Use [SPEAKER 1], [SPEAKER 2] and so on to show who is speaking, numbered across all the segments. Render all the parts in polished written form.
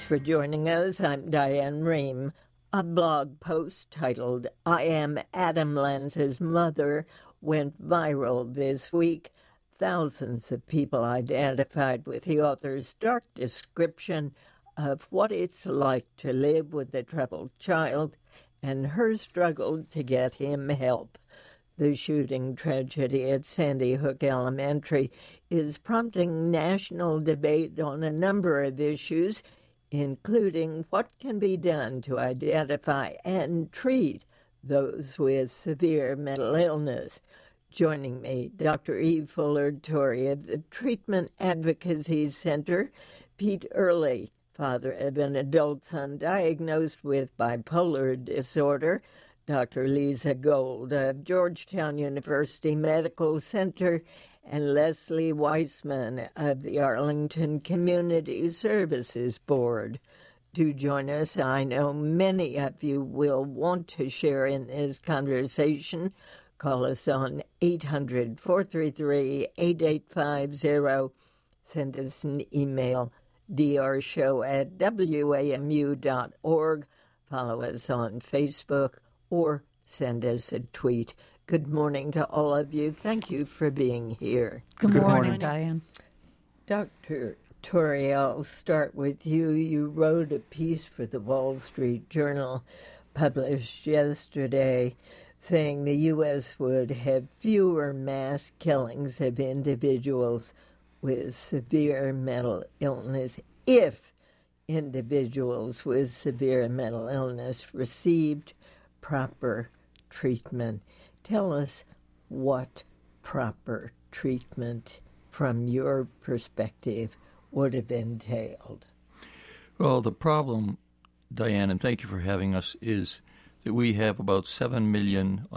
[SPEAKER 1] for joining us. I'm Diane Rehm. A blog post titled, "I Am Adam Lanza's Mother," went viral this week. Thousands of people identified with the author's dark description of what it's like to live with a troubled child and her struggle to get him help. The shooting tragedy at Sandy Hook Elementary is prompting national debate on a number of issues, including what can be done to identify and treat those with severe mental illness. Joining me, Dr. E. Fuller Torrey of the Treatment Advocacy Center, Pete Early, father of an adult son diagnosed with bipolar disorder, Dr. Lisa Gold of Georgetown University Medical Center, and Leslie Weissman of the Arlington Community Services Board. Do join us. I know many of you will want to share in this conversation. Call us on 800-433-8850. Send us an email, drshow@wamu.org. Follow us on Facebook or send us a tweet. Good morning to all of you. Thank you for being here.
[SPEAKER 2] Good morning, Diane.
[SPEAKER 1] Dr. Torrey, I'll start with you. You wrote a piece for the Wall Street Journal published yesterday saying the U.S. would have fewer mass killings of individuals with severe mental illness if individuals with severe mental illness received proper treatment. Tell us what proper treatment, from your perspective, would have entailed.
[SPEAKER 3] Well, the problem, Diane, and thank you for having us, is that we have about 7 million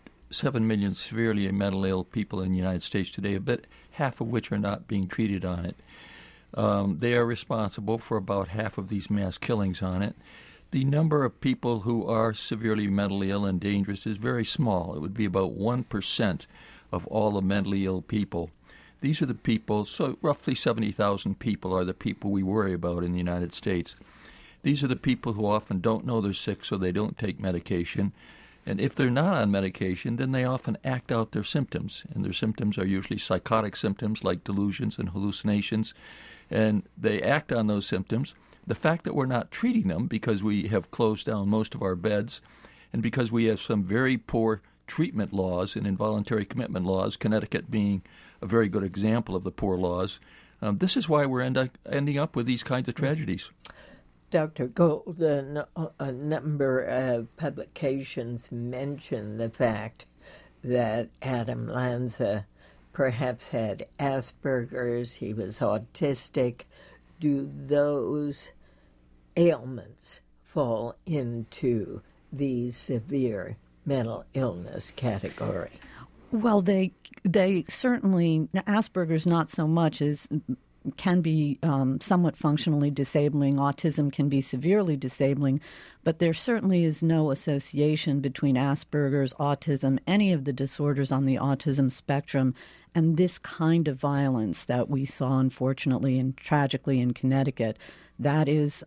[SPEAKER 3] severely mentally ill people in the United States today, about half of which are not being treated on it. They are responsible for about half of these mass killings on it. The number of people who are severely mentally ill and dangerous is very small. It would be about 1% of all the mentally ill people. These are the people, so roughly 70,000 people are the people we worry about in the United States. These are the people who often don't know they're sick, so they don't take medication. And if they're not on medication, then they often act out their symptoms. And their symptoms are usually psychotic symptoms like delusions and hallucinations. And they act on those symptoms. The fact that we're not treating them because we have closed down most of our beds and because we have some very poor treatment laws and involuntary commitment laws, Connecticut being a very good example of the poor laws, this is why we're ending up with these kinds of tragedies.
[SPEAKER 1] Dr. Golden, a number of publications mention the fact that Adam Lanza perhaps had Asperger's, he was autistic. Do those ailments fall into the severe mental illness category?
[SPEAKER 2] Well, they certainly, Asperger's not so much, as can be somewhat functionally disabling. Autism can be severely disabling, but there certainly is no association between Asperger's, autism, any of the disorders on the autism spectrum, and this kind of violence that we saw, unfortunately and tragically in Connecticut. That is,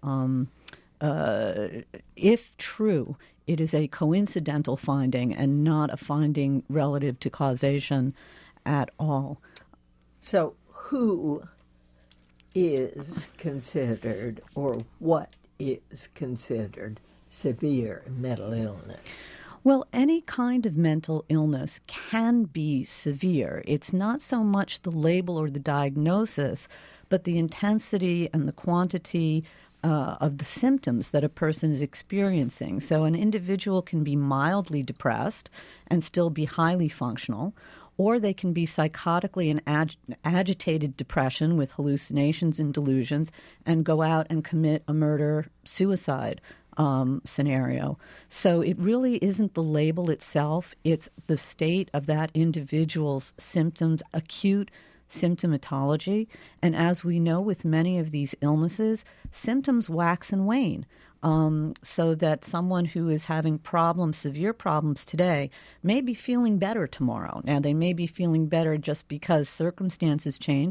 [SPEAKER 2] if true, it is a coincidental finding and not a finding relative to causation at all.
[SPEAKER 1] So who is considered, or what is considered, severe mental illness?
[SPEAKER 2] Well, any kind of mental illness can be severe. It's not so much the label or the diagnosis, but the intensity and the quantity of the symptoms that a person is experiencing. So an individual can be mildly depressed and still be highly functional, or they can be psychotically in agitated depression with hallucinations and delusions and go out and commit a murder-suicide scenario. So it really isn't the label itself, it's the state of that individual's symptoms, acute symptomatology. And as we know with many of these illnesses, symptoms wax and wane. So that someone who is having problems, severe problems today, may be feeling better tomorrow. Now, they may be feeling better just because circumstances change,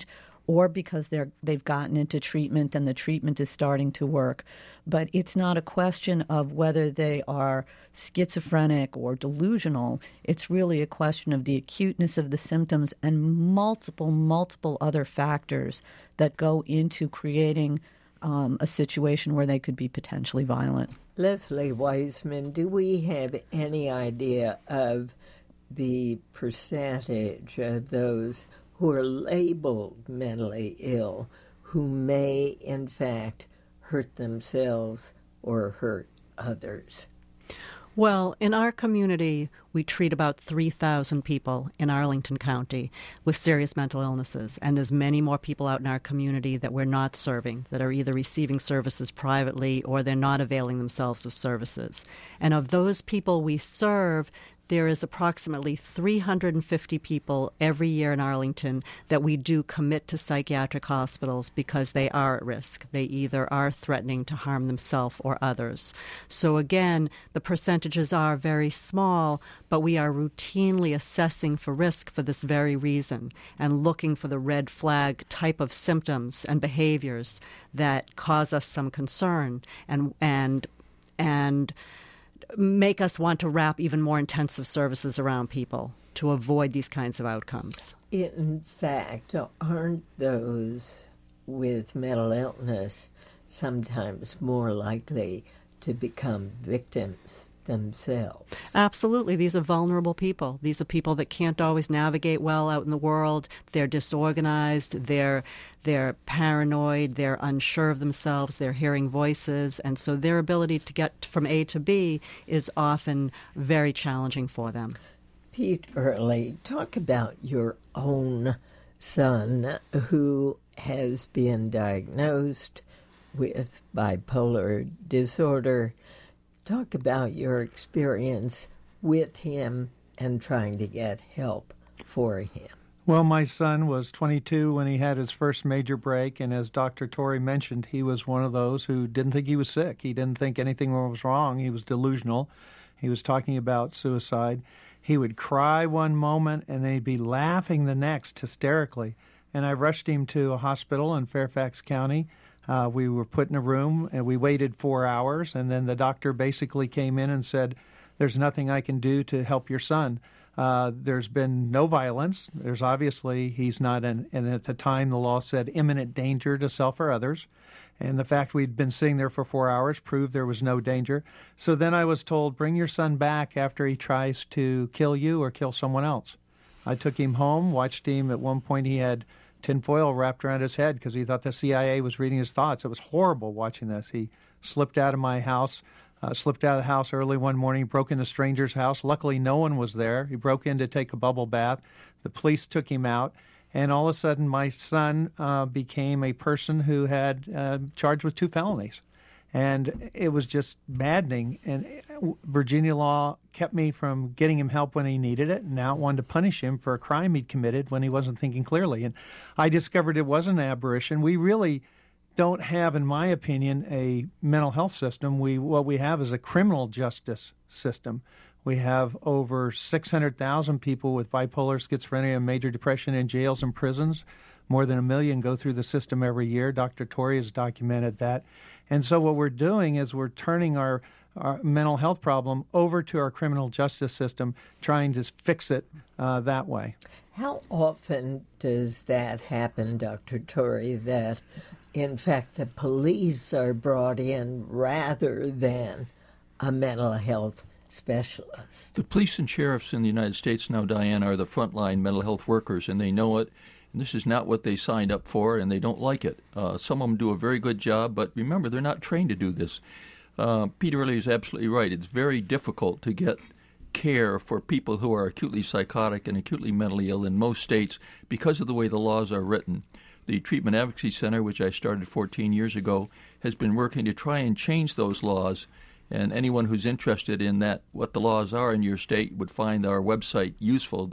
[SPEAKER 2] or because they've gotten into treatment and the treatment is starting to work. But it's not a question of whether they are schizophrenic or delusional. It's really a question of the acuteness of the symptoms and multiple other factors that go into creating a situation where they could be potentially violent.
[SPEAKER 1] Leslie Wiseman, do we have any idea of the percentage of those who are labeled mentally ill who may, in fact, hurt themselves or hurt others?
[SPEAKER 4] Well, in our community, we treat about 3,000 people in Arlington County with serious mental illnesses, and there's many more people out in our community that we're not serving, that are either receiving services privately or they're not availing themselves of services. And of those people we serve, there is approximately 350 people every year in Arlington that we do commit to psychiatric hospitals because they are at risk. They either are threatening to harm themselves or others. So again, the percentages are very small, but we are routinely assessing for risk for this very reason and looking for the red flag type of symptoms and behaviors that cause us some concern and make us want to wrap even more intensive services around people to avoid these kinds of outcomes.
[SPEAKER 1] In fact, aren't those with mental illness sometimes more likely to become victims themselves?
[SPEAKER 4] Absolutely. These are vulnerable people. These are people that can't always navigate well out in the world. They're disorganized. They're paranoid. They're unsure of themselves. They're hearing voices. And so their ability to get from A to B is often very challenging for them.
[SPEAKER 1] Pete Early, talk about your own son who has been diagnosed with bipolar disorder. Talk about your experience with him and trying to get help for him.
[SPEAKER 5] Well, my son was 22 when he had his first major break, and as Dr. Torrey mentioned, he was one of those who didn't think he was sick. He didn't think anything was wrong. He was delusional. He was talking about suicide. He would cry one moment, and then he'd be laughing the next hysterically. And I rushed him to a hospital in Fairfax County. We were put in a room, and we waited 4 hours, and then the doctor basically came in and said, "There's nothing I can do to help your son. There's been no violence. There's obviously, he's not in, and at the time the law said imminent danger to self or others. And the fact we'd been sitting there for 4 hours proved there was no danger. So then I was told, bring your son back after he tries to kill you or kill someone else. I took him home, watched him. At one point he had tinfoil wrapped around his head because he thought the CIA was reading his thoughts. It was horrible watching this. He slipped out of my house, slipped out of the house early one morning, broke into a stranger's house. Luckily, no one was there. He broke in to take a bubble bath. The police took him out, and all of a sudden my son became a person who had charged with 2 felonies. And it was just maddening. And Virginia law kept me from getting him help when he needed it. And now it wanted to punish him for a crime he'd committed when he wasn't thinking clearly. And I discovered it was an aberration. We really don't have, in my opinion, a mental health system. What we have is a criminal justice system. We have over 600,000 people with bipolar, schizophrenia, and major depression in jails and prisons. More than 1 million go through the system every year. Dr. Torrey has documented that. And so what we're doing is we're turning our mental health problem over to our criminal justice system, trying to fix it that way.
[SPEAKER 1] How often does that happen, Dr. Torrey, that, in fact, the police are brought in rather than a mental health specialist?
[SPEAKER 3] The police and sheriffs in the United States now, Diane, are the frontline mental health workers, and they know it. And this is not what they signed up for, and they don't like it. Some of them do a very good job, but remember, they're not trained to do this. Peter Early is absolutely right. It's very difficult to get care for people who are acutely psychotic and acutely mentally ill in most states because of the way the laws are written. The Treatment Advocacy Center, which I started 14 years ago, has been working to try and change those laws. And anyone who's interested in that, what the laws are in your state, would find our website useful,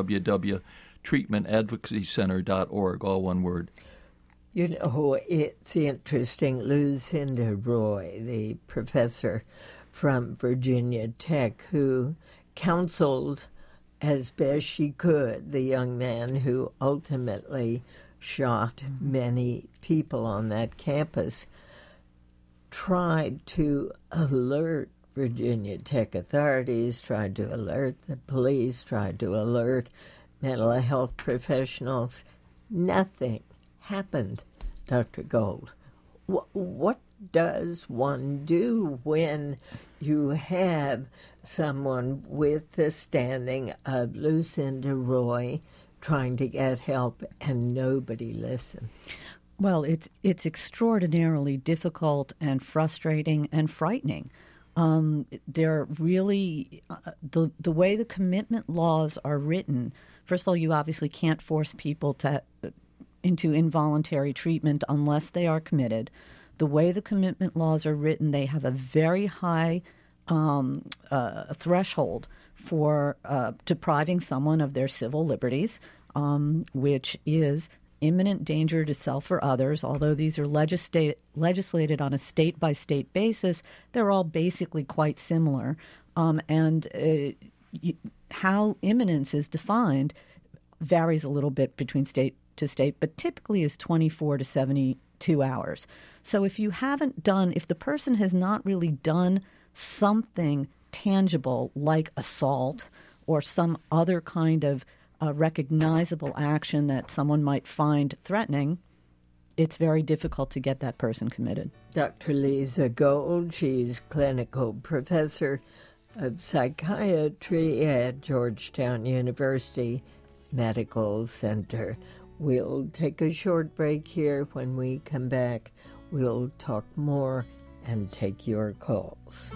[SPEAKER 3] www.treatmentadvocacycenter.org, all one word.
[SPEAKER 1] You know, it's interesting. Lucinda Roy, the professor from Virginia Tech, who counseled as best she could the young man who ultimately shot many people on that campus, tried to alert Virginia Tech authorities, tried to alert the police, tried to alert mental health professionals. Nothing happened, Dr. Gold. What does one do when you have someone with the standing of Lucinda Roy trying to get help and nobody listens?
[SPEAKER 2] Well, it's extraordinarily difficult and frustrating and frightening. They're really the way the commitment laws are written. First of all, you obviously can't force people into involuntary treatment unless they are committed. The way the commitment laws are written, they have a very high threshold for depriving someone of their civil liberties, which is imminent danger to self or others. Although these are legislated on a state-by-state basis, they're all basically quite similar. How imminence is defined varies a little bit between state to state, but typically is 24 to 72 hours. So if the person has not really done something tangible like assault or some other kind of recognizable action that someone might find threatening, it's very difficult to get that person committed.
[SPEAKER 1] Dr. Lisa Gold, she's clinical professor of psychiatry at Georgetown University Medical Center. We'll take a short break here. When we come back, we'll talk more and take your calls.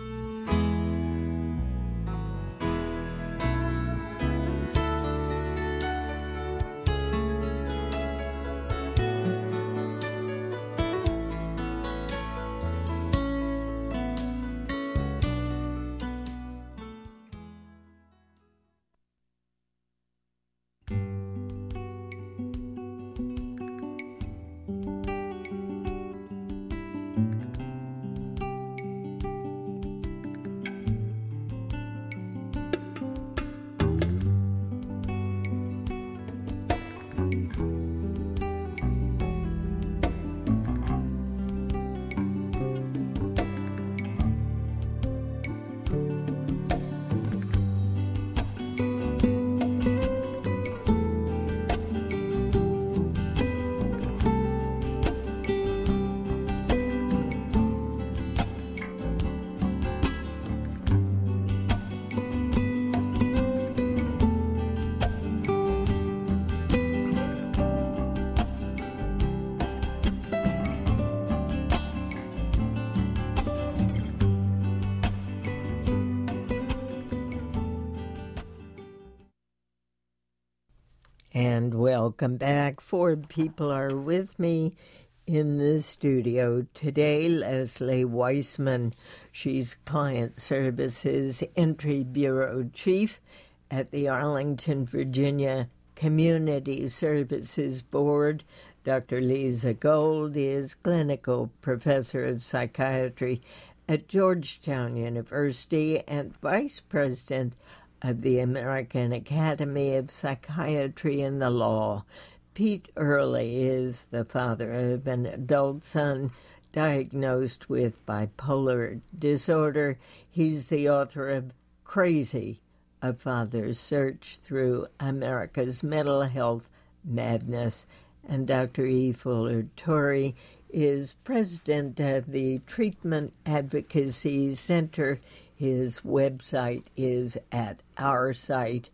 [SPEAKER 1] And welcome back. 4 people are with me in the studio today. Leslie Weissman, she's Client Services Entry Bureau Chief at the Arlington, Virginia Community Services Board. Dr. Lisa Gold is Clinical Professor of Psychiatry at Georgetown University and Vice President of the American Academy of Psychiatry and the Law. Pete Early is the father of an adult son diagnosed with bipolar disorder. He's the author of Crazy, A Father's Search Through America's Mental Health Madness. And Dr. E. Fuller Torrey is president of the Treatment Advocacy Center. His website is at our site,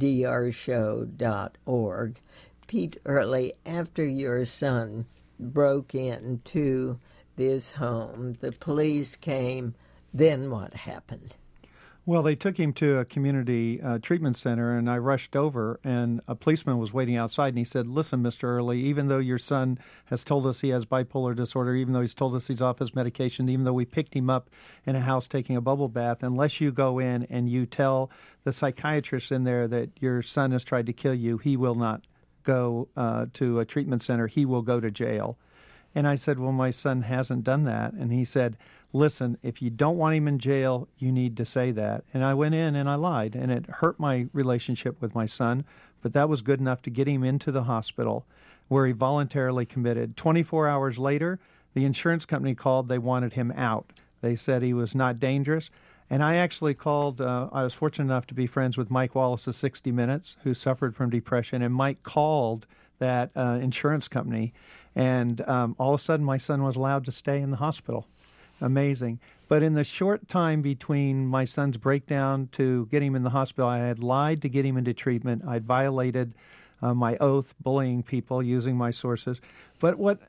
[SPEAKER 1] drshow.org. Pete Early, after your son broke into this home, the police came, then what happened?
[SPEAKER 5] Well, they took him to a community treatment center, and I rushed over, and a policeman was waiting outside, and he said, "Listen, Mr. Early, even though your son has told us he has bipolar disorder, even though he's told us he's off his medication, even though we picked him up in a house taking a bubble bath, unless you go in and you tell the psychiatrist in there that your son has tried to kill you, he will not go to a treatment center. He will go to jail." And I said, "Well, my son hasn't done that." And he said, "Listen, if you don't want him in jail, you need to say that." And I went in and I lied, and it hurt my relationship with my son, but that was good enough to get him into the hospital. where he voluntarily committed. 24 hours later, the insurance company called. They wanted him out. They said he was not dangerous. And I actually called, I was fortunate enough to be friends with Mike Wallace of 60 Minutes, who suffered from depression, and Mike called that insurance company, and all of a sudden my son was allowed to stay in the hospital. Amazing. But in the short time between my son's breakdown to getting him in the hospital, I had lied to get him into treatment. I'd violated my oath, bullying people, using my sources. But what,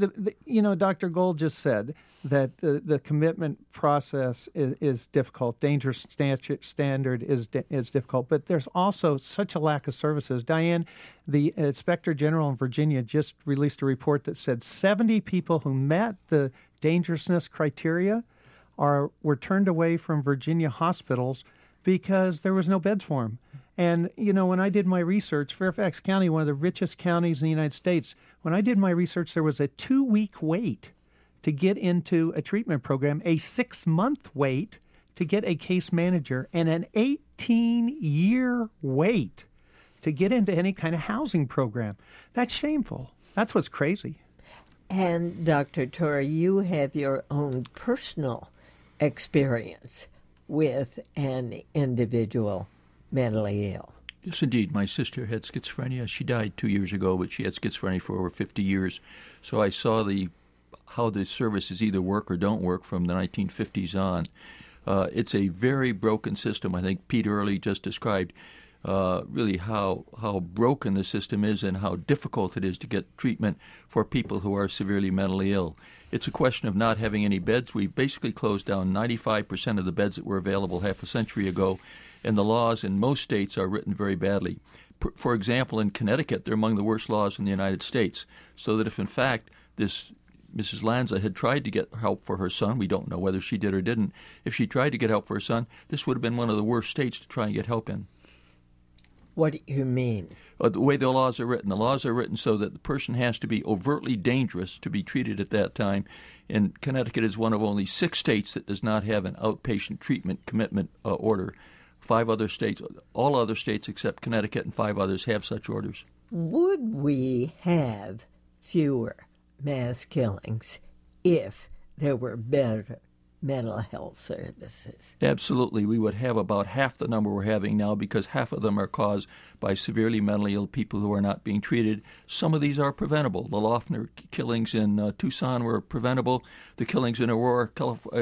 [SPEAKER 5] Dr. Gold just said, that the commitment process is difficult. Dangerous standard is difficult. But there's also such a lack of services. Diane, the Inspector General in Virginia just released a report that said 70 people who met the dangerousness criteria were turned away from Virginia hospitals because there was no beds for them. And, when I did my research, Fairfax County, one of the richest counties in the United States, when I did my research, there was a 2-week wait to get into a treatment program, a 6-month wait to get a case manager, and an 18-year wait to get into any kind of housing program. That's shameful. That's what's crazy.
[SPEAKER 1] And Dr. Torrey, you have your own personal experience with an individual mentally ill.
[SPEAKER 3] Yes, indeed. My sister had schizophrenia. She died 2 years ago, but she had schizophrenia for over 50 years. So I saw how the services either work or don't work from the 1950s on. It's a very broken system. I think Pete Early just described really how broken the system is and how difficult it is to get treatment for people who are severely mentally ill. It's a question of not having any beds. We've basically closed down 95% of the beds that were available half a century ago, and the laws in most states are written very badly. For example, in Connecticut, they're among the worst laws in the United States, so that if in fact this Mrs. Lanza had tried to get help for her son, we don't know whether she did or didn't, if she tried to get help for her son, this would have been one of the worst states to try and get help in.
[SPEAKER 1] What do you mean?
[SPEAKER 3] The way the laws are written. The laws are written so that the person has to be overtly dangerous to be treated at that time. And Connecticut is one of only 6 states that does not have an outpatient treatment commitment order. 5 other states, all other states except Connecticut and 5 others have such orders.
[SPEAKER 1] Would we have fewer mass killings if there were better mental health services?
[SPEAKER 3] Absolutely. We would have about half the number we're having now because half of them are caused by severely mentally ill people who are not being treated. Some of these are preventable. The Loeffner killings in Tucson were preventable. The killings in Aurora,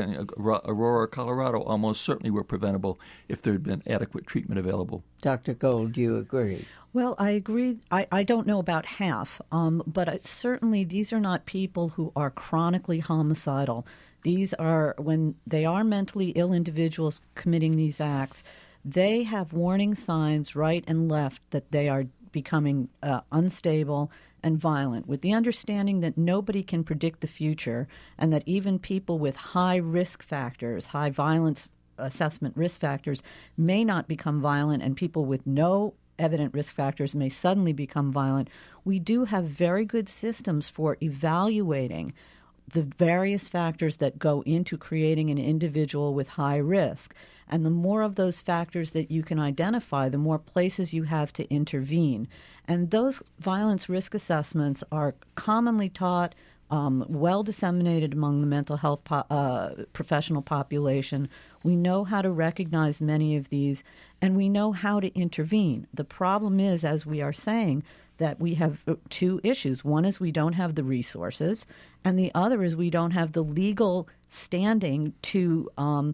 [SPEAKER 3] Colorado almost certainly were preventable if there had been adequate treatment available.
[SPEAKER 1] Dr. Gold, do you agree?
[SPEAKER 2] Well, I agree. I don't know about half, but certainly these are not people who are chronically homicidal. These are, when they are mentally ill individuals committing these acts, they have warning signs right and left that they are becoming unstable and violent, with the understanding that nobody can predict the future and that even people with high risk factors, high violence assessment risk factors, may not become violent, and people with no evident risk factors may suddenly become violent. We do have very good systems for evaluating the various factors that go into creating an individual with high risk. And the more of those factors that you can identify, the more places you have to intervene. And those violence risk assessments are commonly taught, well disseminated among the mental health professional population. We know how to recognize many of these, and we know how to intervene. The problem is, as we are saying, that we have 2 issues. One is we don't have the resources, and the other is we don't have the legal standing to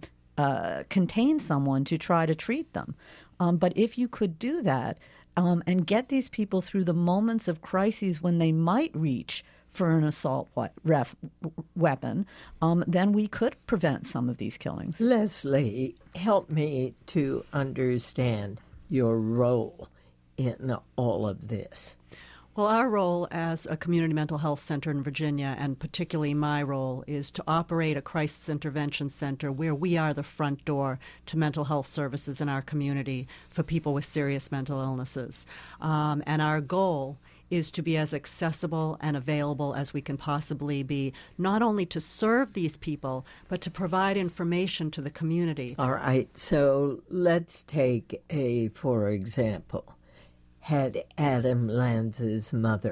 [SPEAKER 2] contain someone to try to treat them. But if you could do that and get these people through the moments of crises when they might reach for an assault weapon, then we could prevent some of these killings.
[SPEAKER 1] Leslie, help me to understand your role in all of this.
[SPEAKER 4] Well, our role as a community mental health center in Virginia, and particularly my role, is to operate a crisis intervention center where we are the front door to mental health services in our community for people with serious mental illnesses. And our goal is to be as accessible and available as we can possibly be, not only to serve these people, but to provide information to the community.
[SPEAKER 1] All right, so let's take for example, had Adam Lanza's mother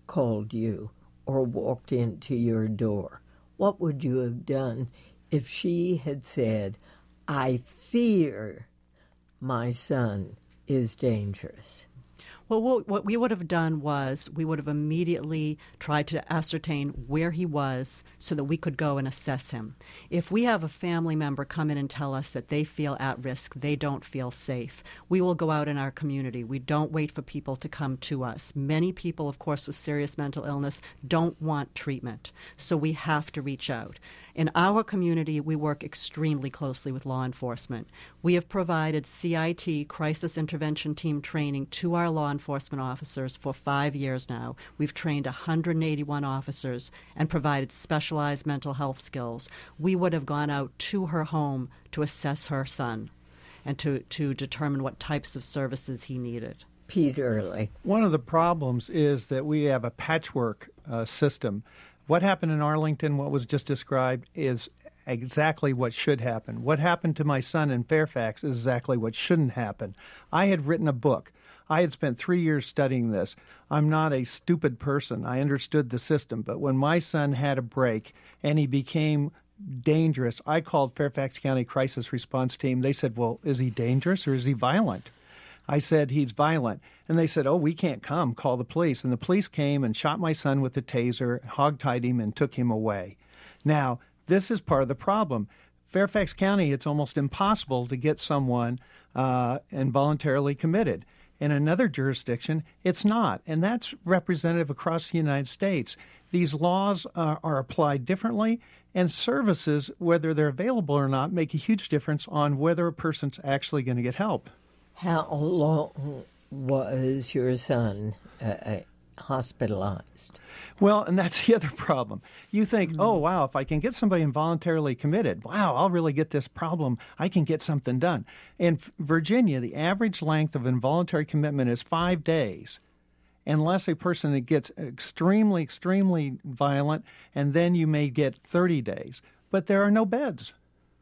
[SPEAKER 1] called you or walked into your door, what would you have done if she had said, I fear my son is dangerous?
[SPEAKER 4] Well, what we would have done was we would have immediately tried to ascertain where he was so that we could go and assess him. If we have a family member come in and tell us that they feel at risk, they don't feel safe, we will go out in our community. We don't wait for people to come to us. Many people, of course, with serious mental illness don't want treatment, so we have to reach out. In our community, we work extremely closely with law enforcement. We have provided CIT, Crisis Intervention Team training, to our law enforcement officers for 5 years now. We've trained 181 officers and provided specialized mental health skills. We would have gone out to her home to assess her son and to determine what types of services he needed.
[SPEAKER 1] Pete Early.
[SPEAKER 5] One of the problems is that we have a patchwork system. What happened in Arlington, what was just described, is exactly what should happen. What happened to my son in Fairfax is exactly what shouldn't happen. I had written a book. I had spent 3 years studying this. I'm not a stupid person. I understood the system. But when my son had a break and he became dangerous, I called Fairfax County Crisis Response Team. They said, well, is he dangerous or is he violent? I said, he's violent. And they said, oh, we can't come. Call the police. And the police came and shot my son with a taser, hogtied him, and took him away. Now, this is part of the problem. Fairfax County, it's almost impossible to get someone involuntarily committed. In another jurisdiction, it's not. And that's representative across the United States. These laws are applied differently, and services, whether they're available or not, make a huge difference on whether a person's actually going to get help.
[SPEAKER 1] How long was your son hospitalized?
[SPEAKER 5] Well, and that's the other problem. You think, oh, wow, if I can get somebody involuntarily committed, wow, I'll really get this problem. I can get something done. In Virginia, the average length of involuntary commitment is 5 days, unless a person gets extremely, extremely violent, and then you may get 30 days. But there are no beds.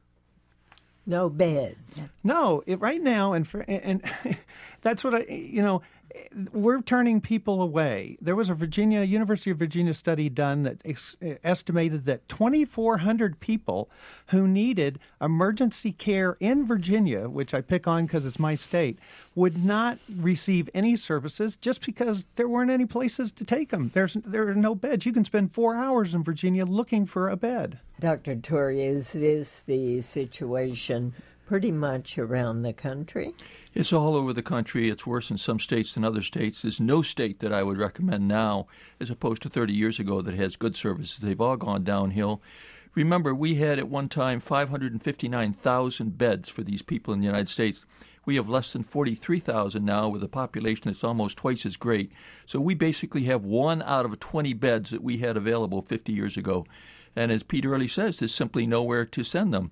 [SPEAKER 1] No beds.
[SPEAKER 5] No, right now, and that's what we're turning people away. There was a University of Virginia study done that estimated that 2,400 people who needed emergency care in Virginia, which I pick on because it's my state, would not receive any services just because there weren't any places to take them. There are no beds. You can spend 4 hours in Virginia looking for a bed.
[SPEAKER 1] Dr. Torrey, is this the situation pretty much around the country?
[SPEAKER 3] It's all over the country. It's worse in some states than other states. There's no state that I would recommend now, as opposed to 30 years ago, that has good services. They've all gone downhill. Remember, we had at one time 559,000 beds for these people in the United States. We have less than 43,000 now, with a population that's almost twice as great. So we basically have 1 out of 20 beds that we had available 50 years ago. And as Pete Early says, there's simply nowhere to send them.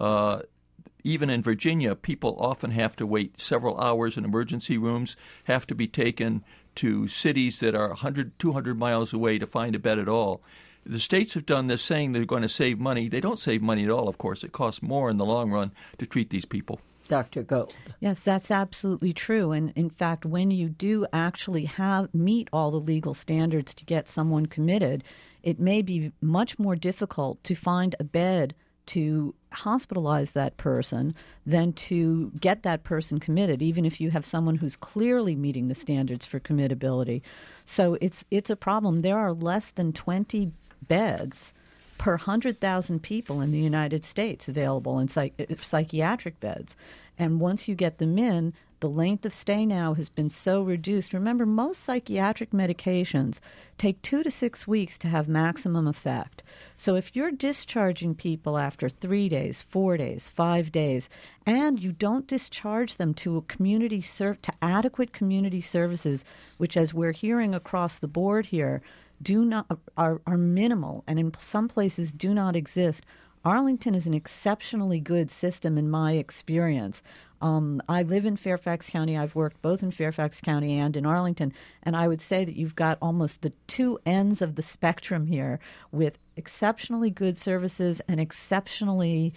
[SPEAKER 3] Even in Virginia, people often have to wait several hours in emergency rooms, have to be taken to cities that are 100, 200 miles away to find a bed at all. The states have done this saying they're going to save money. They don't save money at all, of course. It costs more in the long run to treat these people.
[SPEAKER 1] Dr. Gold.
[SPEAKER 2] Yes, that's absolutely true. And in fact, when you do actually meet all the legal standards to get someone committed, it may be much more difficult to find a bed to hospitalize that person than to get that person committed, even if you have someone who's clearly meeting the standards for committability. So it's a problem. There are less than 20 beds per 100,000 people in the United States available in psychiatric beds. And once you get them in, the length of stay now has been so reduced. Remember, most psychiatric medications take 2 to 6 weeks to have maximum effect. So if you're discharging people after 3 days, 4 days, 5 days, and you don't discharge them to to adequate community services, which, as we're hearing across the board here, are minimal, and in some places do not exist. Arlington is an exceptionally good system in my experience. I live in Fairfax County. I've worked both in Fairfax County and in Arlington, and I would say that you've got almost the two ends of the spectrum here, with exceptionally good services and exceptionally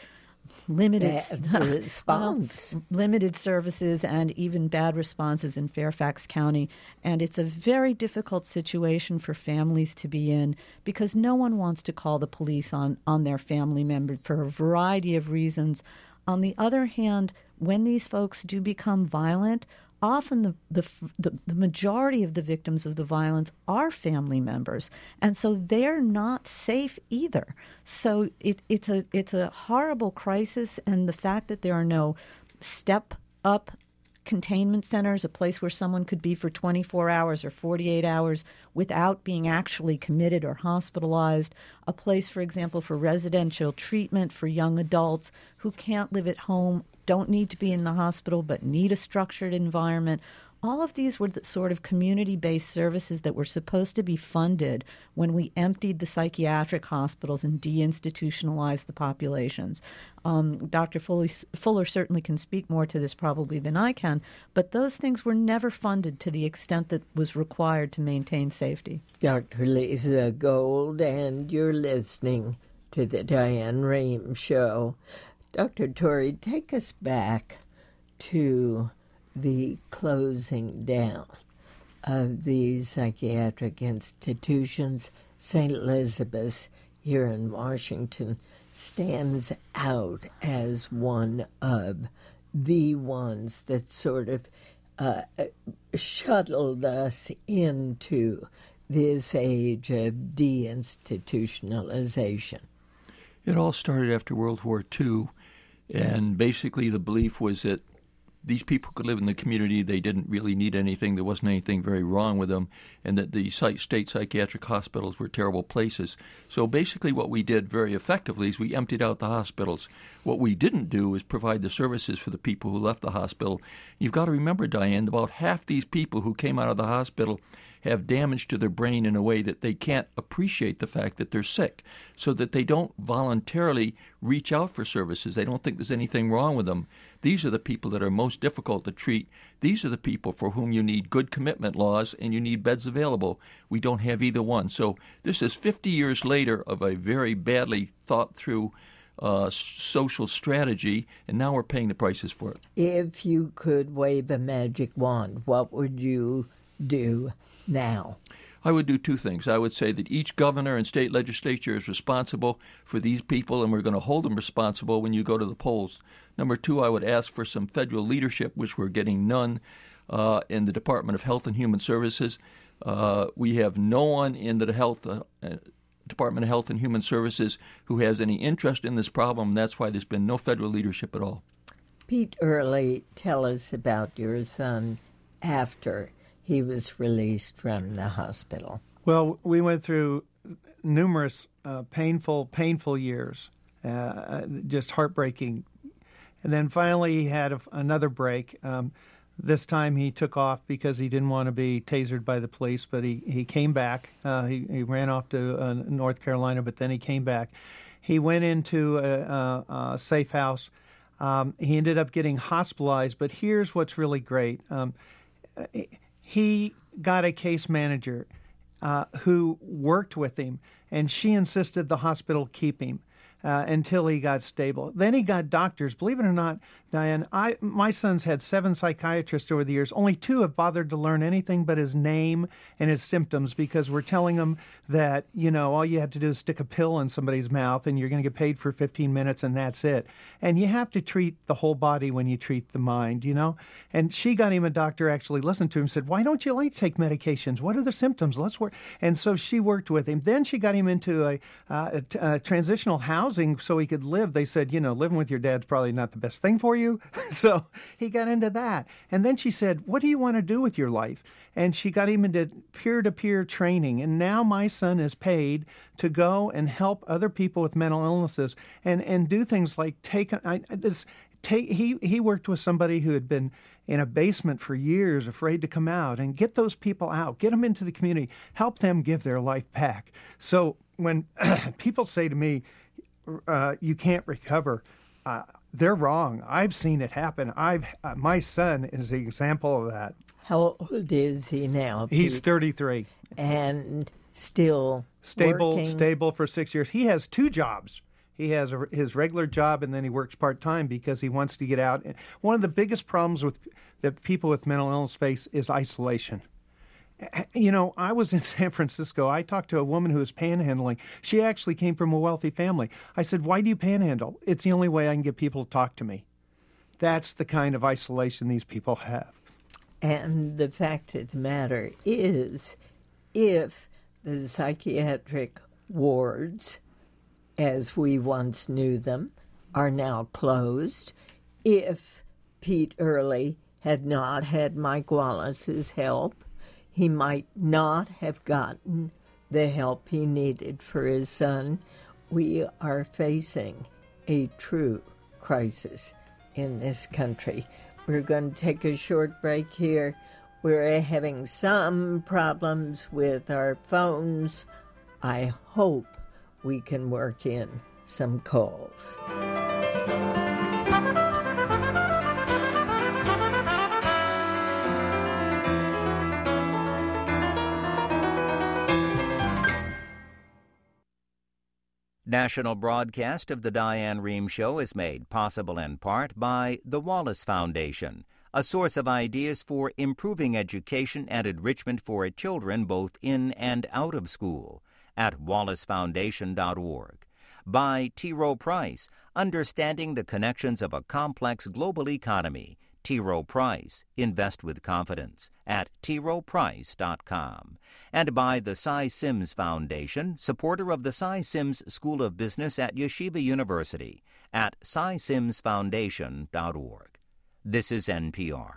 [SPEAKER 2] limited
[SPEAKER 1] bad response.
[SPEAKER 2] Limited services and even bad responses in Fairfax County. And it's a very difficult situation for families to be in because no one wants to call the police on their family member for a variety of reasons. On the other hand, when these folks do become violent, often the majority of the victims of the violence are family members, and so they're not safe either. So it's a horrible crisis, and the fact that there are no step-up containment centers, a place where someone could be for 24 hours or 48 hours without being actually committed or hospitalized, a place, for example, for residential treatment for young adults who can't live at home, don't need to be in the hospital, but need a structured environment. All of these were the sort of community-based services that were supposed to be funded when we emptied the psychiatric hospitals and deinstitutionalized the populations. Dr. Fuller certainly can speak more to this probably than I can, but those things were never funded to the extent that was required to maintain safety.
[SPEAKER 1] Dr. Lisa Gold, and you're listening to the Diane Rehm Show. Dr. Torrey, take us back to the closing down of the psychiatric institutions. St. Elizabeth's here in Washington stands out as one of the ones that sort of shuttled us into this age of deinstitutionalization.
[SPEAKER 3] It all started after World War II, and basically the belief was that these people could live in the community. They didn't really need anything. There wasn't anything very wrong with them, and that the state psychiatric hospitals were terrible places. So basically what we did very effectively is we emptied out the hospitals. What we didn't do is provide the services for the people who left the hospital. You've got to remember, Diane, about half these people who came out of the hospital have damage to their brain in a way that they can't appreciate the fact that they're sick, so that they don't voluntarily reach out for services. They don't think there's anything wrong with them. These are the people that are most difficult to treat. These are the people for whom you need good commitment laws and you need beds available. We don't have either one. So this is 50 years later of a very badly thought through social strategy, and now we're paying the prices for it.
[SPEAKER 1] If you could wave a magic wand, what would you do now?
[SPEAKER 3] I would do two things. I would say that each governor and state legislature is responsible for these people, and we're going to hold them responsible when you go to the polls. Number two, I would ask for some federal leadership, which we're getting none in the Department of Health and Human Services. We have no one in the Department of Health and Human Services who has any interest in this problem, and that's why there's been no federal leadership at all.
[SPEAKER 1] Pete Early, tell us about your son after he was released from the hospital.
[SPEAKER 5] Well, we went through numerous painful years, just heartbreaking. And then finally he had another break. This time he took off because he didn't want to be tasered by the police, but he came back. He ran off to North Carolina, but then he came back. He went into a safe house. He ended up getting hospitalized, but here's what's really great. He got a case manager who worked with him, and she insisted the hospital keep him until he got stable. Then he got doctors. Believe it or not, Diane, my son's had 7 psychiatrists over the years. Only 2 have bothered to learn anything but his name and his symptoms, because we're telling him that, all you have to do is stick a pill in somebody's mouth and you're going to get paid for 15 minutes and that's it. And you have to treat the whole body when you treat the mind, And she got him a doctor actually listened to him, said, why don't you like to take medications? What are the symptoms? Let's work. And so she worked with him. Then she got him into a transitional housing so he could live. They said, living with your dad's probably not the best thing for you. So he got into that. And then she said, what do you want to do with your life? And she got him into peer-to-peer training. And now my son is paid to go and help other people with mental illnesses and do things like he worked with somebody who had been in a basement for years, afraid to come out, and get those people out, get them into the community, help them give their life back. So when people say to me, you can't recover, they're wrong. I've seen it happen. My son is the example of that.
[SPEAKER 1] How old is he now, Pete?
[SPEAKER 5] He's 33.
[SPEAKER 1] And still
[SPEAKER 5] stable
[SPEAKER 1] working?
[SPEAKER 5] Stable for 6 years. He has 2 jobs. He has his regular job, and then he works part-time because he wants to get out. One of the biggest problems that people with mental illness face is isolation. You know, I was in San Francisco. I talked to a woman who was panhandling. She actually came from a wealthy family. I said, "Why do you panhandle?" "It's the only way I can get people to talk to me." That's the kind of isolation these people have.
[SPEAKER 1] And the fact of the matter is, if the psychiatric wards, as we once knew them, are now closed, if Pete Early had not had Mike Wallace's help, he might not have gotten the help he needed for his son. We are facing a true crisis in this country. We're going to take a short break here. We're having some problems with our phones. I hope we can work in some calls.
[SPEAKER 6] National broadcast of the Diane Rehm Show is made possible in part by the Wallace Foundation, a source of ideas for improving education and enrichment for children both in and out of school at wallacefoundation.org. By T. Rowe Price, understanding the connections of a complex global economy. T. Rowe Price, invest with confidence at troweprice.com. And by the Cy Sims Foundation, supporter of the Cy Sims School of Business at Yeshiva University at cysimsfoundation.org. This is NPR.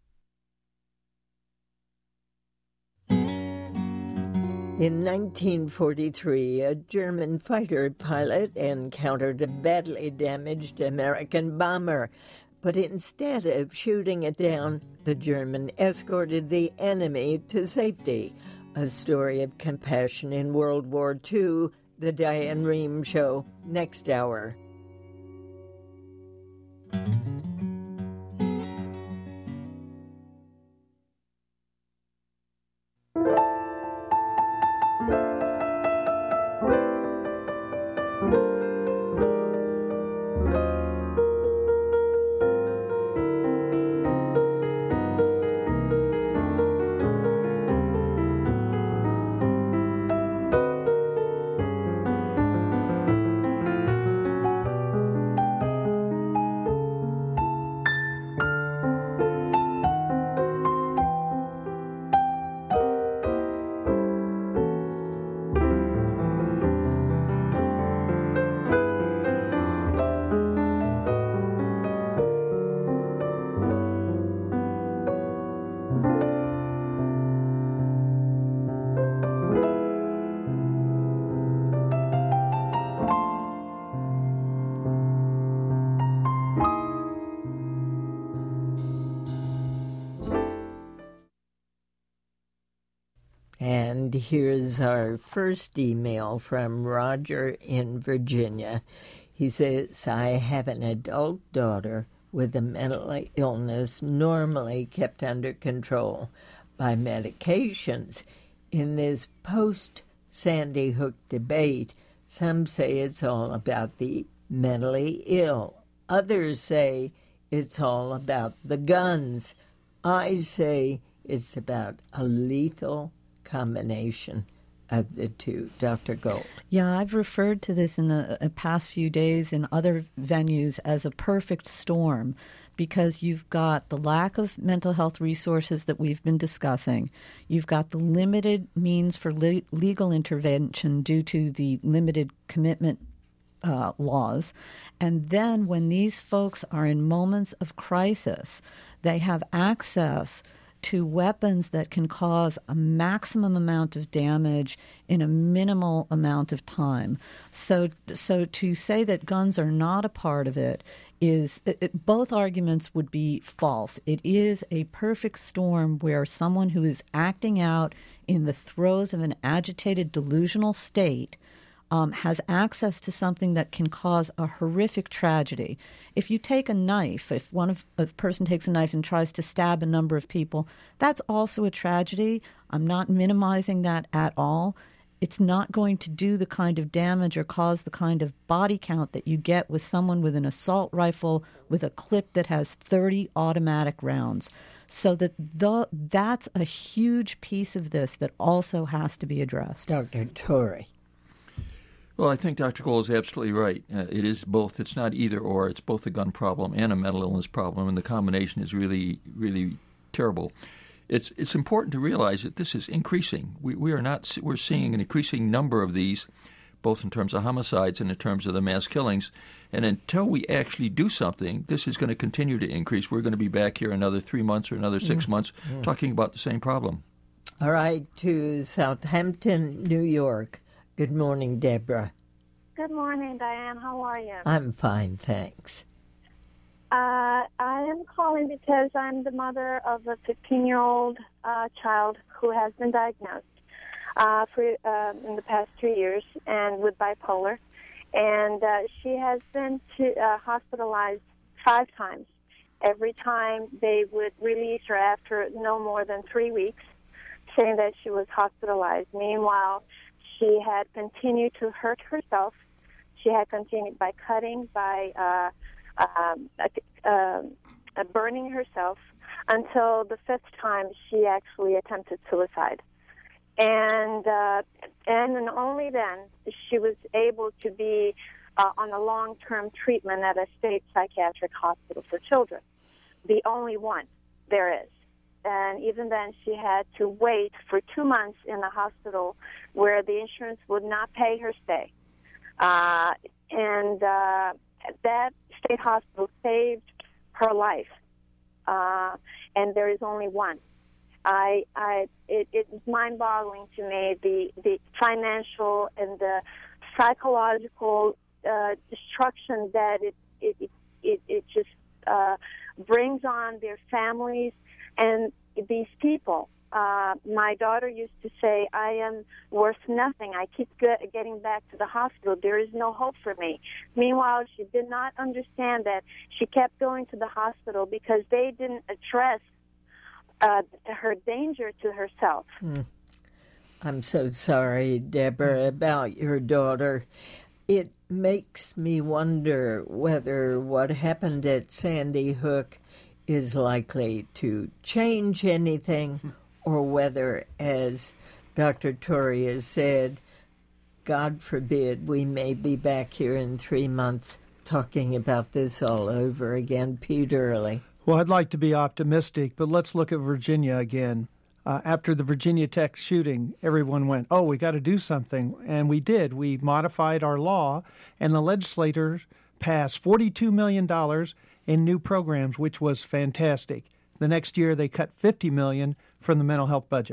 [SPEAKER 1] In 1943, a German fighter pilot encountered a badly damaged American bomber. But instead of shooting it down, the German escorted the enemy to safety. A story of compassion in World War II, The Diane Rehm Show, next hour. And here's our first email from Roger in Virginia. He says, I have an adult daughter with a mental illness normally kept under control by medications. In this post-Sandy Hook debate, some say it's all about the mentally ill. Others say it's all about the guns. I say it's about a lethal combination of the two. Dr. Gold.
[SPEAKER 2] Yeah, I've referred to this in the past few days in other venues as a perfect storm, because you've got the lack of mental health resources that we've been discussing. You've got the limited means for legal intervention due to the limited commitment laws. And then when these folks are in moments of crisis, they have access to weapons that can cause a maximum amount of damage in a minimal amount of time. So to say that guns are not a part of it is, both arguments would be false. It is a perfect storm where someone who is acting out in the throes of an agitated delusional state has access to something that can cause a horrific tragedy. If you take a knife, if a person takes a knife and tries to stab a number of people, that's also a tragedy. I'm not minimizing that at all. it's not going to do the kind of damage or cause the kind of body count that you get with someone with an assault rifle with a clip that has 30 automatic rounds. So that's a huge piece of this that also has to be addressed.
[SPEAKER 1] Dr. Torrey.
[SPEAKER 3] Well, I think Dr. Cole is absolutely right. It is both. It's not either or. It's both a gun problem and a mental illness problem, and the combination is really, really terrible. It's important to realize that this is increasing. We're seeing an increasing number of these, both in terms of homicides and in terms of the mass killings. And until we actually do something, this is going to continue to increase. We're going to be back here another 3 months or another 6 months talking about the same problem.
[SPEAKER 1] All right, to Southampton, New York. Good morning, Deborah.
[SPEAKER 7] Good morning, Diane. How are you?
[SPEAKER 1] I'm fine, thanks.
[SPEAKER 7] I am calling because I'm the mother of a 15-year-old child who has been diagnosed in the past 2 years and with bipolar. And she has been hospitalized 5 times. Every time they would release her after no more than 3 weeks, saying that she was hospitalized. Meanwhile, she had continued to hurt herself. She had continued by cutting, by burning herself, until the 5th time she actually attempted suicide. And only then she was able to be on a long-term treatment at a state psychiatric hospital for children, the only one there is. And even then, she had to wait for 2 months in the hospital where the insurance would not pay her stay. That state hospital saved her life, and there is only one. It's mind-boggling to me, the financial and the psychological destruction that it just brings on their families and these people. My daughter used to say, I am worth nothing. I keep getting back to the hospital. There is no hope for me. Meanwhile, she did not understand that she kept going to the hospital because they didn't address her danger to herself.
[SPEAKER 1] I'm so sorry, Deborah, about your daughter. It makes me wonder whether what happened at Sandy Hook is likely to change anything, or whether, as Dr. Torrey has said, God forbid, we may be back here in 3 months talking about this all over again. Pete Early.
[SPEAKER 5] Well, I'd like to be optimistic, but let's look at Virginia again. After the Virginia Tech shooting, everyone went, oh, we got to do something. And we did. We modified our law, and the legislators passed $42 million in new programs, which was fantastic. The next year, they cut $50 million from the mental health budget.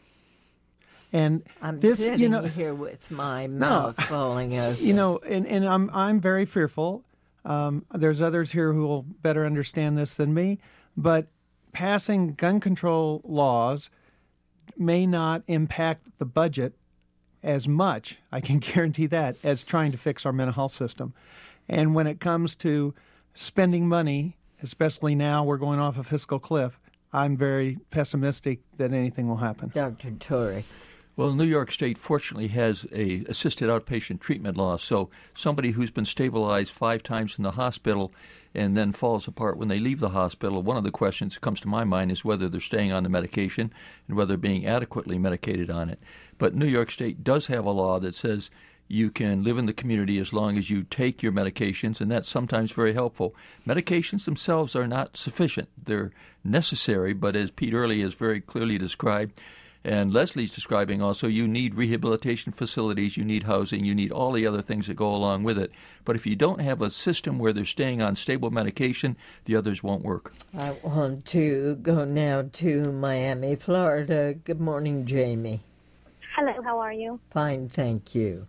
[SPEAKER 5] And
[SPEAKER 1] I'm
[SPEAKER 5] this,
[SPEAKER 1] sitting here with my mouth falling over.
[SPEAKER 5] And I'm very fearful. There's others here who will better understand this than me, but passing gun control laws may not impact the budget as much, I can guarantee that, as trying to fix our mental health system. And when it comes to spending money, especially now we're going off a fiscal cliff, I'm very pessimistic that anything will happen.
[SPEAKER 1] Dr. Torrey.
[SPEAKER 3] Well, New York State fortunately has a assisted outpatient treatment law, so somebody who's been stabilized 5 times in the hospital and then falls apart when they leave the hospital, one of the questions that comes to my mind is whether they're staying on the medication and whether they're being adequately medicated on it. But New York State does have a law that says you can live in the community as long as you take your medications, and that's sometimes very helpful. Medications themselves are not sufficient. They're necessary, but as Pete Early has very clearly described, and Leslie's describing also, you need rehabilitation facilities, you need housing, you need all the other things that go along with it. But if you don't have a system where they're staying on stable medication, the others won't work.
[SPEAKER 1] I want to go now to Miami, Florida. Good morning, Jamie.
[SPEAKER 8] Hello, how are you?
[SPEAKER 1] Fine, thank you.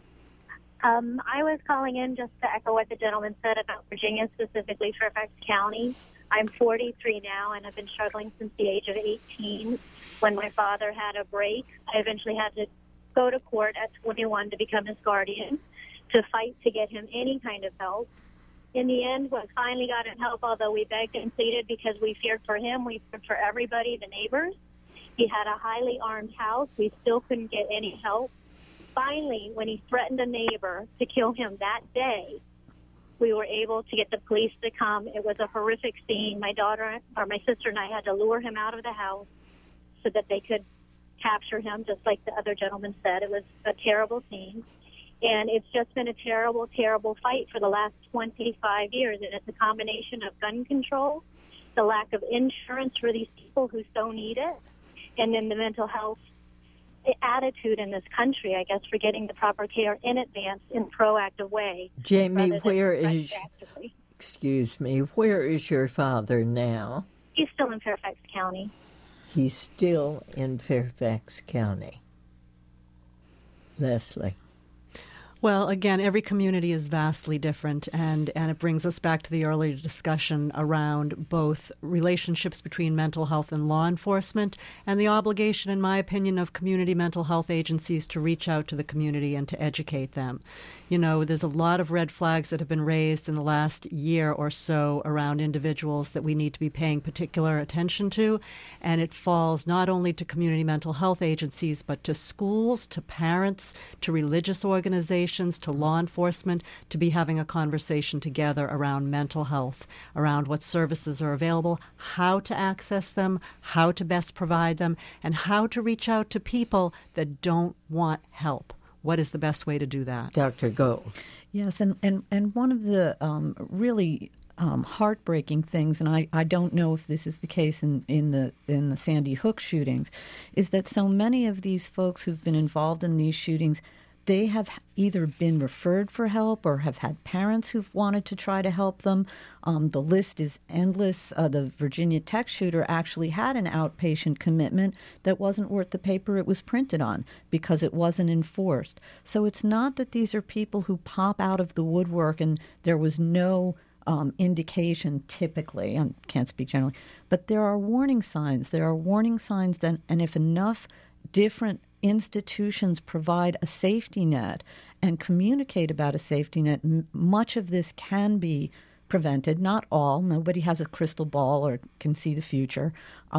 [SPEAKER 8] I was calling in just to echo what the gentleman said about Virginia, specifically Fairfax County. I'm 43 now, and I've been struggling since the age of 18. When my father had a break, I eventually had to go to court at 21 to become his guardian, to fight to get him any kind of help. In the end, we finally got him help, although we begged and pleaded because we feared for him, we feared for everybody, the neighbors. He had a highly armed house. We still couldn't get any help. finally, when he threatened a neighbor to kill him that day, we were able to get the police to come. It was a horrific scene. My sister and I had to lure him out of the house so that they could capture him, just like the other gentleman said. It was a terrible scene. And it's just been a terrible, terrible fight for the last 25 years. And it's a combination of gun control, the lack of insurance for these people who so need it, and then the mental health attitude in this country, I guess, for getting the proper care in advance in a proactive way.
[SPEAKER 1] Jamie, where is your father now?
[SPEAKER 8] He's still in Fairfax County.
[SPEAKER 1] He's still in Fairfax County. Leslie.
[SPEAKER 4] Well, again, every community is vastly different, and it brings us back to the earlier discussion around both relationships between mental health and law enforcement and the obligation, in my opinion, of community mental health agencies to reach out to the community and to educate them. You know, there's a lot of red flags that have been raised in the last year or so around individuals that we need to be paying particular attention to, and it falls not only to community mental health agencies, but to schools, to parents, to religious organizations, to law enforcement, to be having a conversation together around mental health, around what services are available, how to access them, how to best provide them, and how to reach out to people that don't want help. What is the best way to do that?
[SPEAKER 1] Dr. Gold.
[SPEAKER 2] Yes, and one of the really heartbreaking things, and I don't know if this is the case in the Sandy Hook shootings, is that so many of these folks who've been involved in these shootings, they have either been referred for help or have had parents who've wanted to try to help them. The list is endless. The Virginia Tech shooter actually had an outpatient commitment that wasn't worth the paper it was printed on because it wasn't enforced. So it's not that these are people who pop out of the woodwork and there was no indication typically, I can't speak generally, but there are warning signs. There are warning signs that, and if enough different institutions provide a safety net and communicate about a safety net, much of this can be prevented. Not all. Nobody has a crystal ball or can see the future.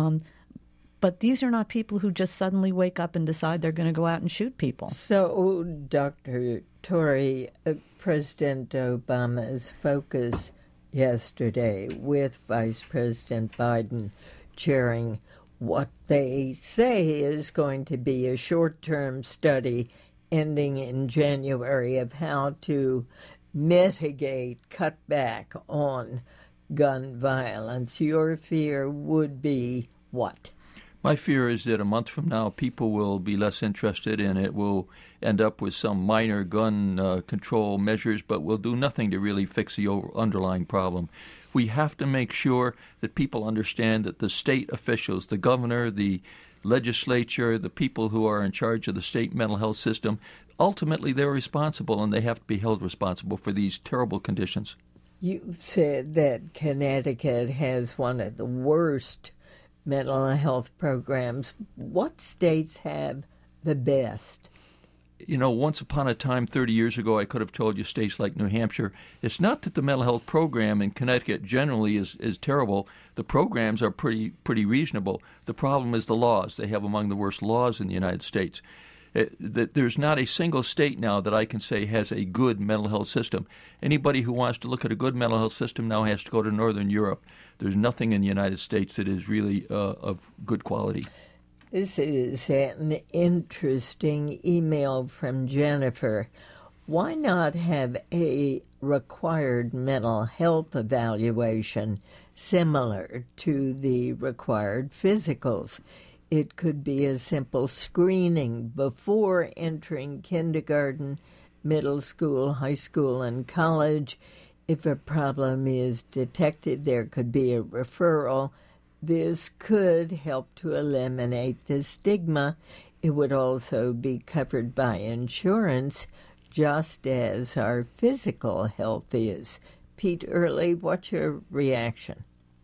[SPEAKER 2] But these are not people who just suddenly wake up and decide they're going to go out and shoot people.
[SPEAKER 1] So, Dr. Torrey, President Obama's focus yesterday with Vice President Biden chairing what they say is going to be a short-term study ending in January of how to mitigate, cut back on gun violence. Your fear would be what?
[SPEAKER 3] My fear is that a month from now, people will be less interested, and it will end up with some minor gun control measures, but will do nothing to really fix the underlying problem. We have to make sure that people understand that the state officials, the governor, the legislature, the people who are in charge of the state mental health system, ultimately they're responsible, and they have to be held responsible for these terrible conditions.
[SPEAKER 1] You said that Connecticut has one of the worst mental health programs. What states have the best?
[SPEAKER 3] You know, once upon a time, 30 years ago, I could have told you states like New Hampshire. It's not that the mental health program in Connecticut generally is terrible. The programs are pretty reasonable. The problem is the laws. They have among the worst laws in the United States. There's not a single state now that I can say has a good mental health system. Anybody who wants to look at a good mental health system now has to go to Northern Europe. There's nothing in the United States that is really of good quality.
[SPEAKER 1] This is an interesting email from Jennifer. Why not have a required mental health evaluation similar to the required physicals? It could be a simple screening before entering kindergarten, middle school, high school, and college. If a problem is detected, there could be a referral. This could help to eliminate the stigma. It would also be covered by insurance, just as our physical health is. Pete Early, what's your reaction?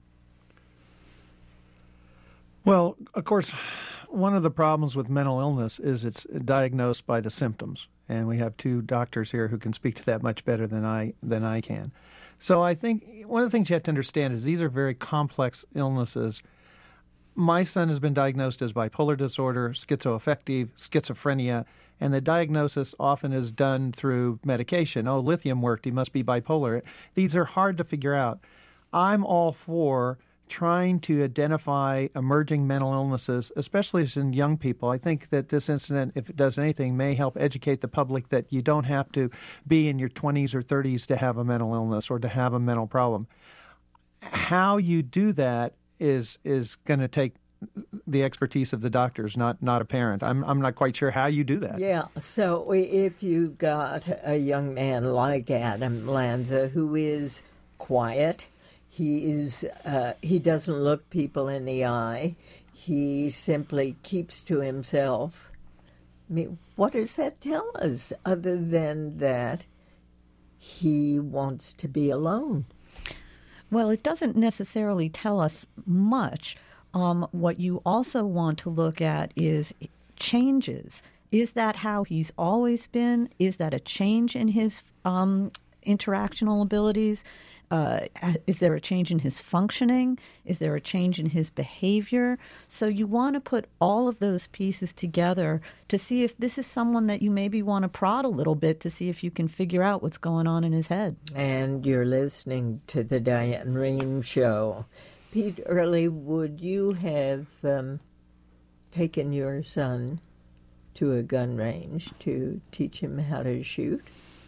[SPEAKER 5] Well, of course, one of the problems with mental illness is it's diagnosed by the symptoms, and we have two doctors here who can speak to that much better than I can. So I think one of the things you have to understand is these are very complex illnesses. My son has been diagnosed as bipolar disorder, schizoaffective, schizophrenia, and the diagnosis often is done through medication. Oh, lithium worked, he must be bipolar. These are hard to figure out. I'm all for trying to identify emerging mental illnesses, especially as in young people. I think that this incident, if it does anything, may help educate the public that you don't have to be in your 20s or 30s to have a mental illness or to have a mental problem. How you do that is going to take the expertise of the doctors, not a parent. I'm not quite sure how you do that.
[SPEAKER 1] Yeah, so if you've got a young man like Adam Lanza who is quiet, he doesn't look people in the eye. He simply keeps to himself. I mean, what does that tell us other than that he wants to be alone?
[SPEAKER 2] Well, it doesn't necessarily tell us much. What you also want to look at is changes. Is that how he's always been? Is that a change in his interactional abilities? Is there a change in his functioning? Is there a change in his behavior? So you want to put all of those pieces together to see if this is someone that you maybe want to prod a little bit to see if you can figure out what's going on in his head.
[SPEAKER 1] And you're listening to the Diane Rehm Show. Pete Early, would you have taken your son to a gun range to teach him how to shoot?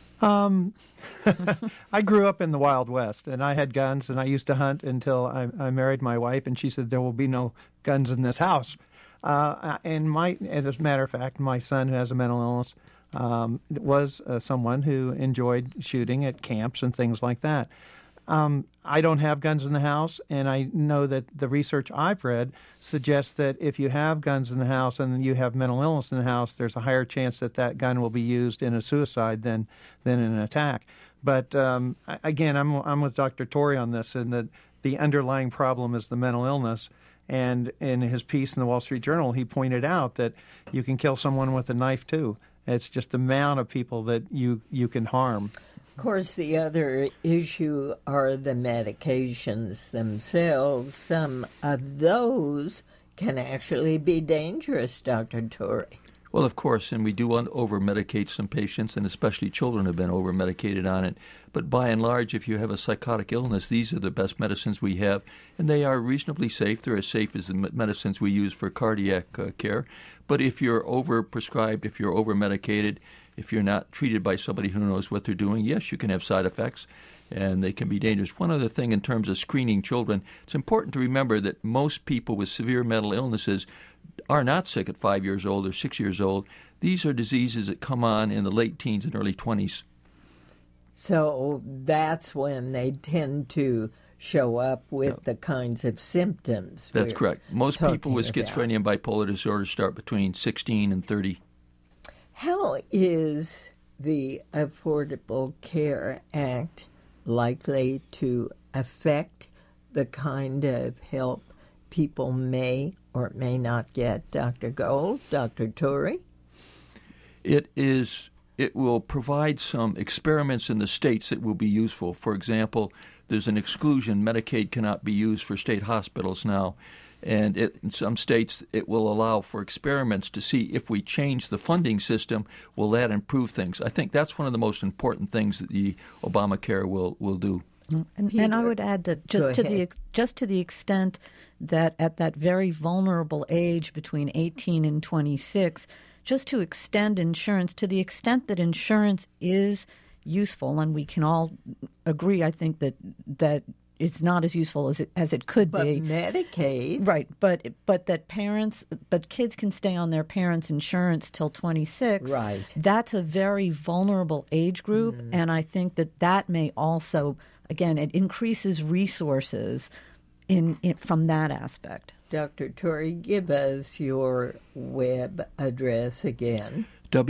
[SPEAKER 5] I grew up in the Wild West, and I had guns, and I used to hunt until I married my wife, and she said, there will be no guns in this house. And as a matter of fact, my son, who has a mental illness, was someone who enjoyed shooting at camps and things like that. I don't have guns in the house, and I know that the research I've read suggests that if you have guns in the house and you have mental illness in the house, there's a higher chance that that gun will be used in a suicide than in an attack. But again, I'm with Dr. Torrey on this, and that the underlying problem is the mental illness. And in his piece in the Wall Street Journal, he pointed out that you can kill someone with a knife too. It's just the amount of people that you can harm.
[SPEAKER 1] Of course, the other issue are the medications themselves. Some of those can actually be dangerous, Dr. Torrey.
[SPEAKER 3] Well, of course, and we do want to over-medicate some patients, and especially children have been over-medicated on it. But by and large, if you have a psychotic illness, these are the best medicines we have, and they are reasonably safe. They're as safe as the medicines we use for cardiac care. But if you're over-prescribed, if you're over-medicated, if you're not treated by somebody who knows what they're doing, yes, you can have side effects, and they can be dangerous. One other thing in terms of screening children, it's important to remember that most people with severe mental illnesses are not sick at 5 years old or 6 years old. These are diseases that come on in the late teens and early 20s.
[SPEAKER 1] So that's when they tend to show up with the kinds of symptoms.
[SPEAKER 3] That's correct. Most people with schizophrenia and bipolar disorder start between 16 and 30.
[SPEAKER 1] How is the Affordable Care Act likely to affect the kind of help people may or may not get? Dr. Gold, Dr. Torrey?
[SPEAKER 3] It will provide some experiments in the states that will be useful. For example, there's an exclusion. Medicaid cannot be used for state hospitals now. And in some states, it will allow for experiments to see if we change the funding system, will that improve things? I think that's one of the most important things that the Obamacare will do.
[SPEAKER 2] And I would add that just to the extent that at that very vulnerable age between 18 and 26, just to extend insurance to the extent that insurance is useful, and we can all agree, I think, that it's not as useful as it could be.
[SPEAKER 1] But Medicaid,
[SPEAKER 2] right? But kids can stay on their parents' insurance till 26.
[SPEAKER 1] Right.
[SPEAKER 2] That's a very vulnerable age group, and I think that may also, again, it increases resources from that aspect.
[SPEAKER 1] Dr. Torrey, give us your web address again.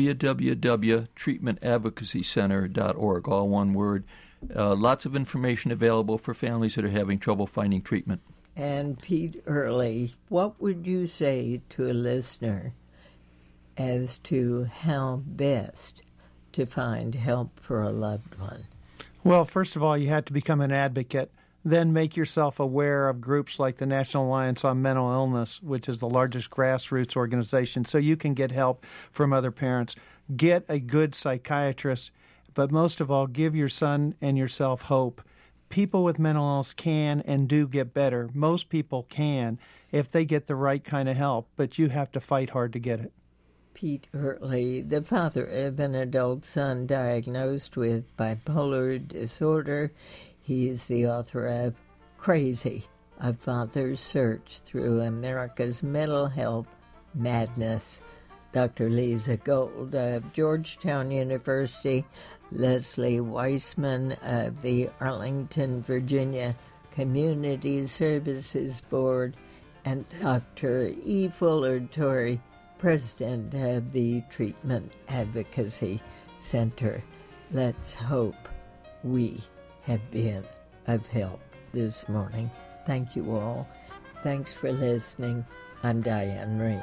[SPEAKER 3] www.treatmentadvocacycenter.org, all one word. Lots of information available for families that are having trouble finding treatment.
[SPEAKER 1] And Pete Early, what would you say to a listener as to how best to find help for a loved one?
[SPEAKER 5] Well, first of all, you have to become an advocate then make yourself aware of groups like the National Alliance on Mental Illness, which is the largest grassroots organization, so you can get help from other parents. Get a good psychiatrist, but most of all, give your son and yourself hope. People with mental illness can and do get better. Most people can if they get the right kind of help, but you have to fight hard to get it.
[SPEAKER 1] Pete Hurley, the father of an adult son diagnosed with bipolar disorder. He is the author of Crazy, A Father's Search Through America's Mental Health Madness. Dr. Lisa Gold of Georgetown University, Leslie Weissman of the Arlington, Virginia Community Services Board, and Dr. E. Fuller Torrey, president of the Treatment Advocacy Center. Let's hope we have been of help this morning. Thank you all. Thanks for listening. I'm Diane Rehm.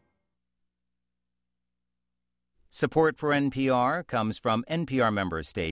[SPEAKER 6] Support for NPR comes from NPR member stations.